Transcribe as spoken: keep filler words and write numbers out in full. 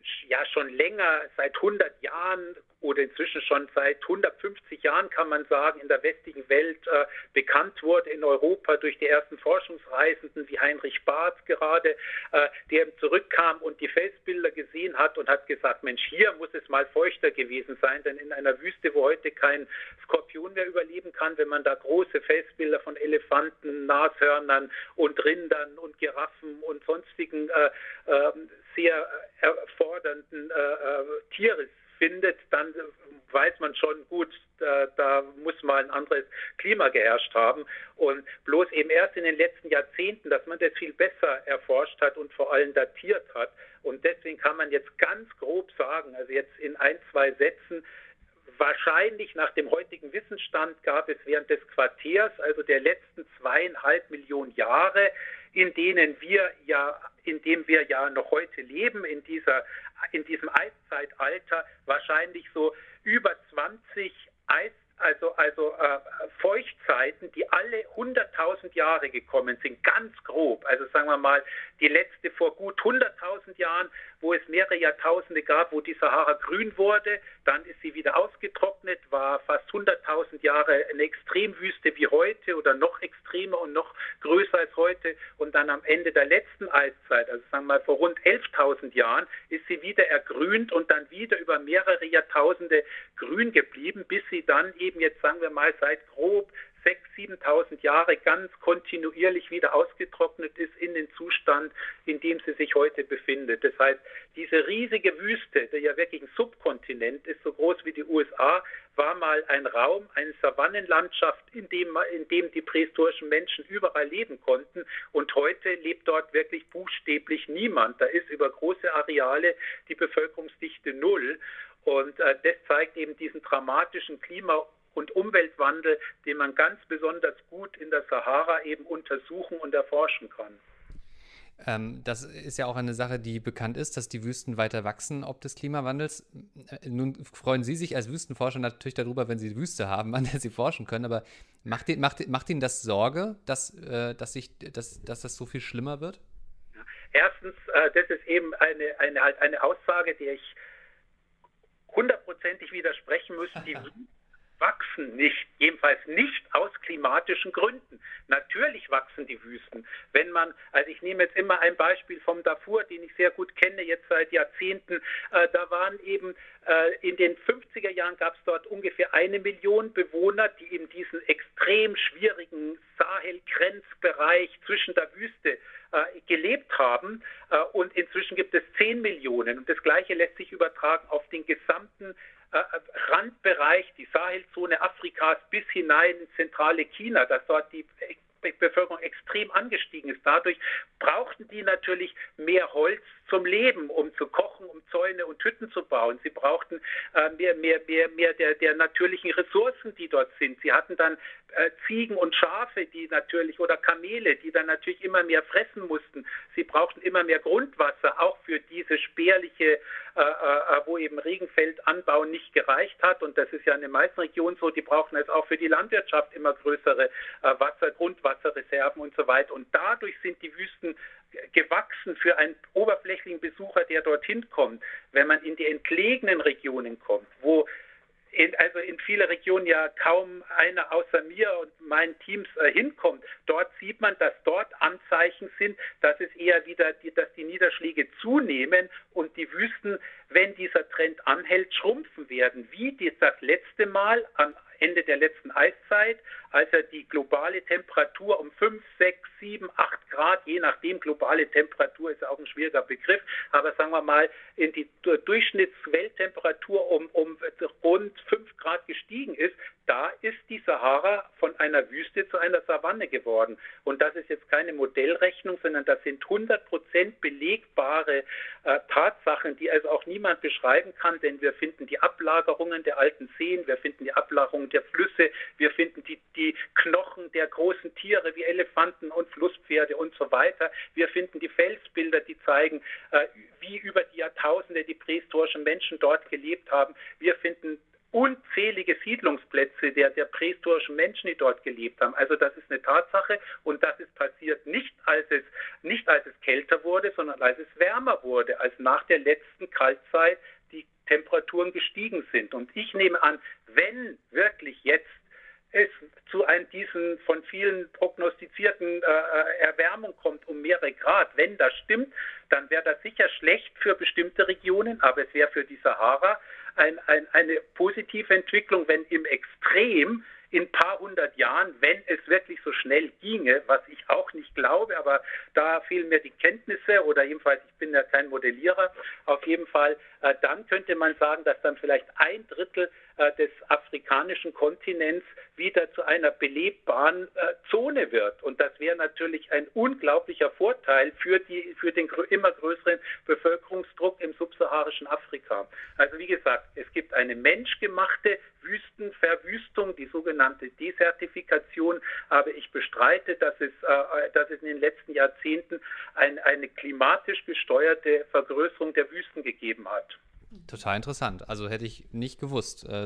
ja schon länger, seit hundert Jahren oder inzwischen schon seit hundertfünfzig Jahren, kann man sagen, in der westlichen Welt äh, bekannt wurde, in Europa durch die ersten Forschungsreisenden wie Heinrich Barth gerade, äh, der eben zurückkam und die Felsbilder gesehen hat und hat gesagt, Mensch, hier muss es mal feuchter gewesen sein, denn in einer Wüste, wo heute kein Skorpion mehr überleben kann, wenn man da große Felsbilder von Elefanten, Nashörnern und Rindern und Giraffen und sonstigen äh, äh, sehr erfordernden äh, äh, Tiere findet, dann weiß man schon, gut, da, da muss mal ein anderes Klima geherrscht haben. Und bloß eben erst in den letzten Jahrzehnten, dass man das viel besser erforscht hat und vor allem datiert hat. Und deswegen kann man jetzt ganz grob sagen, also jetzt in ein, zwei Sätzen, wahrscheinlich nach dem heutigen Wissensstand gab es während des Quartärs, also der letzten zweieinhalb Millionen Jahre, in denen wir ja, in dem wir ja noch heute leben, in dieser, in diesem Eiszeitalter, wahrscheinlich so über zwanzig Eis, also, also äh, Feuchtzeiten, die alle hunderttausend Jahre gekommen sind, ganz grob. Also sagen wir mal, die letzte vor gut hunderttausend Jahren, wo es mehrere Jahrtausende gab, wo die Sahara grün wurde, dann ist sie wieder ausgetrocknet, war fast hunderttausend Jahre eine Extremwüste wie heute oder noch extremer und noch größer als heute, und dann am Ende der letzten Eiszeit, also sagen wir mal vor rund elftausend Jahren, ist sie wieder ergrünt und dann wieder über mehrere Jahrtausende grün geblieben, bis sie dann eben jetzt, sagen wir mal, seit grob sechstausend, siebentausend Jahre ganz kontinuierlich wieder ausgetrocknet ist in den Zustand, in dem sie sich heute befindet. Das heißt, diese riesige Wüste, der ja wirklich ein Subkontinent ist, so groß wie die U S A, war mal ein Raum, eine Savannenlandschaft, in dem, in dem die prähistorischen Menschen überall leben konnten. Und heute lebt dort wirklich buchstäblich niemand. Da ist über große Areale die Bevölkerungsdichte null. Und äh, das zeigt eben diesen dramatischen Klima- und Umweltwandel, den man ganz besonders gut in der Sahara eben untersuchen und erforschen kann. Ähm, das ist ja auch eine Sache, die bekannt ist, dass die Wüsten weiter wachsen ob des Klimawandels. Äh, nun freuen Sie sich als Wüstenforscher natürlich darüber, wenn Sie die Wüste haben, an der Sie forschen können, aber macht, macht, macht Ihnen das Sorge, dass, äh, dass, sich, dass, dass das so viel schlimmer wird? Erstens, äh, das ist eben eine, eine, halt eine Aussage, der ich hundertprozentig widersprechen muss. Die wachsen nicht, jedenfalls nicht aus klimatischen Gründen. Natürlich wachsen die Wüsten. Wenn man, also ich nehme jetzt immer ein Beispiel vom Darfur, den ich sehr gut kenne, jetzt seit Jahrzehnten, äh, da waren eben äh, in den fünfziger Jahren gab es dort ungefähr eine Million Bewohner, die in diesen extrem schwierigen Sahel-Grenzbereich zwischen der Wüste äh, gelebt haben, äh, und inzwischen gibt es zehn Millionen, und das Gleiche lässt sich übertragen auf den gesamten Randbereich, die Sahelzone Afrikas bis hinein in zentrale China, dass dort die Bevölkerung extrem angestiegen ist. Dadurch brauchten die natürlich mehr Holz zum Leben, um zu kochen, um Zäune und Hütten zu bauen. Sie brauchten äh, mehr, mehr, mehr, mehr der, der natürlichen Ressourcen, die dort sind. Sie hatten dann äh, Ziegen und Schafe, die natürlich, oder Kamele, die dann natürlich immer mehr fressen mussten. Sie brauchten immer mehr Grundwasser, auch für diese spärliche, äh, äh, wo eben Regenfeldanbau nicht gereicht hat. Und das ist ja in den meisten Regionen so, die brauchen es auch für die Landwirtschaft immer größere äh, Wasser, Grundwasserreserven und so weiter. Und dadurch sind die Wüsten gewachsen für einen oberflächlichen Besucher, der dorthin kommt. Wenn man in die entlegenen Regionen kommt, wo in, also in viele Regionen ja kaum einer außer mir und meinen Teams äh, hinkommt, dort sieht man, dass dort Anzeichen sind, dass es eher wieder, die, dass die Niederschläge zunehmen und die Wüsten, wenn dieser Trend anhält, schrumpfen werden. Wie dies das letzte Mal am Ende der letzten Eiszeit, als er die globale Temperatur um fünf, sechs, sieben, acht Grad, je nachdem, globale Temperatur ist auch ein schwieriger Begriff, aber sagen wir mal, in die Durchschnittswelttemperatur um, um rund fünf Grad gestiegen ist, da ist die Sahara von einer Wüste zu einer Savanne geworden. Und das ist jetzt keine Modellrechnung, sondern das sind hundert Prozent belegbare äh, Tatsachen, die also auch niemand beschreiben kann, denn wir finden die Ablagerungen der alten Seen, wir finden die Ablagerungen der Flüsse, wir finden die, die Knochen der großen Tiere wie Elefanten und Flusspferde und so weiter. Wir finden die Felsbilder, die zeigen, äh, wie über die Jahrtausende die prähistorischen Menschen dort gelebt haben. Wir finden unzählige Siedlungsplätze der, der prähistorischen Menschen, die dort gelebt haben. Also das ist eine Tatsache und das ist passiert nicht als es, nicht als es kälter wurde, sondern als es wärmer wurde, als nach der letzten Kaltzeit die Temperaturen gestiegen sind. Und ich nehme an, wenn wirklich jetzt es zu einem diesen von vielen prognostizierten äh, Erwärmung kommt um mehrere Grad, wenn das stimmt, dann wäre das sicher schlecht für bestimmte Regionen, aber es wäre für die Sahara ein, ein, eine positive Entwicklung, wenn im Extrem in ein paar hundert Jahren, wenn es wirklich so schnell ginge, was ich auch nicht glaube, aber da fehlen mir die Kenntnisse oder jedenfalls, ich bin ja kein Modellierer, auf jeden Fall, äh, dann könnte man sagen, dass dann vielleicht ein Drittel äh, des afrikanischen Kontinents wieder zu einer belebbaren äh, Zone wird. Und das wäre natürlich ein unglaublicher Vorteil für, die, für den grö- immer größeren Bevölkerungsdruck im subsaharischen Afrika. Also wie gesagt, es gibt eine menschgemachte Wüstenverwüstung, die sogenannte Desertifikation, aber ich bestreite, dass es, äh, dass es in den letzten Jahrzehnten ein, eine klimatisch gesteuerte Vergrößerung der Wüsten gegeben hat. Total interessant. Also hätte ich nicht gewusst.